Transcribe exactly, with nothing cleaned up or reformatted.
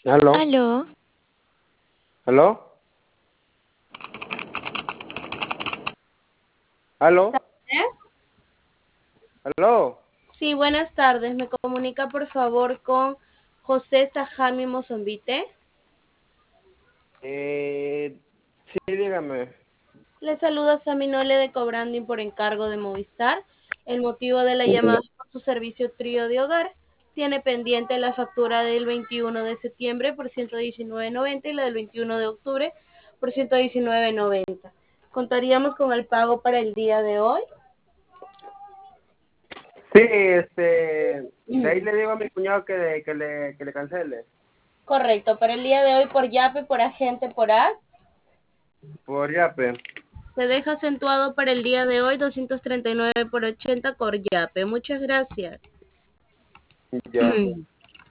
Aló, Aló, aló, aló, ¿Es? aló. Sí, buenas tardes. ¿Me comunica por favor con José Sajami Mozombite? Eh, sí, dígame. Le saluda Sami Nole de Cobranding por encargo de Movistar. El motivo de la llamada es por su servicio trío de hogar. Tiene pendiente la factura del veintiuno de septiembre por ciento diecinueve noventa y la del veintiuno de octubre por ciento diecinueve noventa. ¿Contaríamos con el pago para el día de hoy? Sí, este, de ahí le digo a mi cuñado que, que le, que le cancele. Correcto, para el día de hoy por Yape, por agente, por A S. Por Yape. Se deja acentuado para el día de hoy doscientos treinta y nueve por ochenta por Yape. Muchas gracias. Ya.